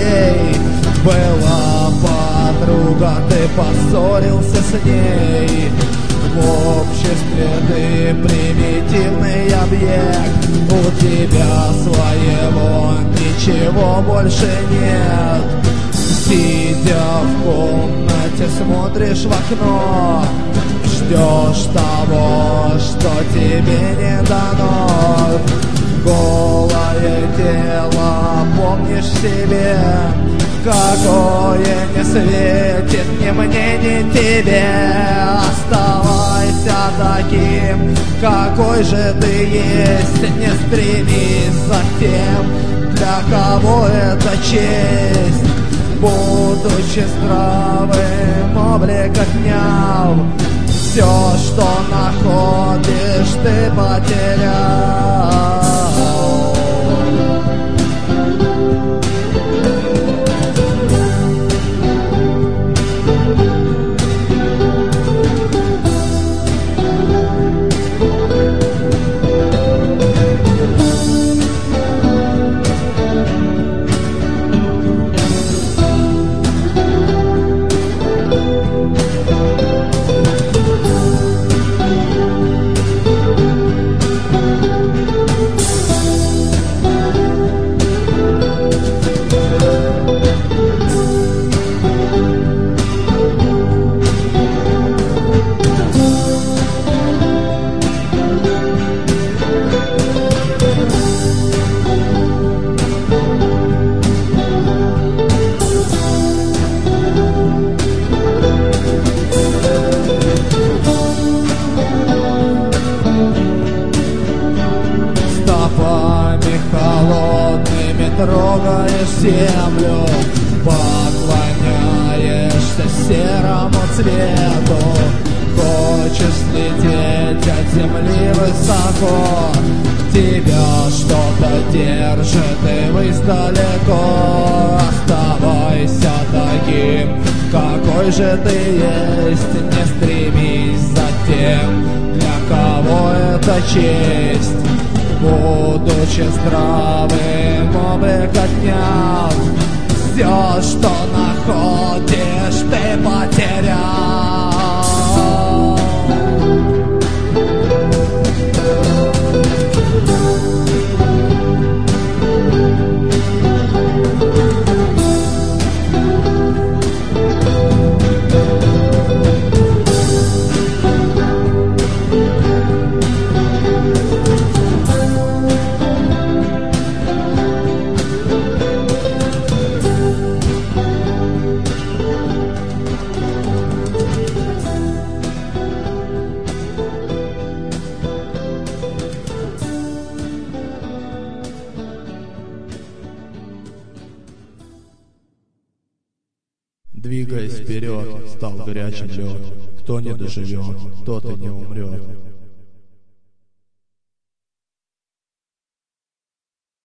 друзей. Была подруга, ты поссорился с ней. В обществе ты примитивный объект. У тебя своего ничего больше нет. Сидя в комнате, смотришь в окно, ждешь того, что тебе не дано. Голое тело помнишь себе, какое не светит ни мне, ни тебе. Оставайся таким, какой же ты есть. Не стремись за тем, для кого это честь. Будучи здравым, облик отнял, все, что находишь, ты потерял. Холодными трогаешь землю, поклоняешься серому цвету. Хочешь лететь от земли высоко, тебя что-то держит и ввысь далеко. Оставайся таким, какой же ты есть. Не стремись за тем, для кого это честь. Будучи здравым, облик отнял, все, что находишь, ты потерял. Двигаясь вперед, стал горячим лед. Кто не доживет, тот и не умрет.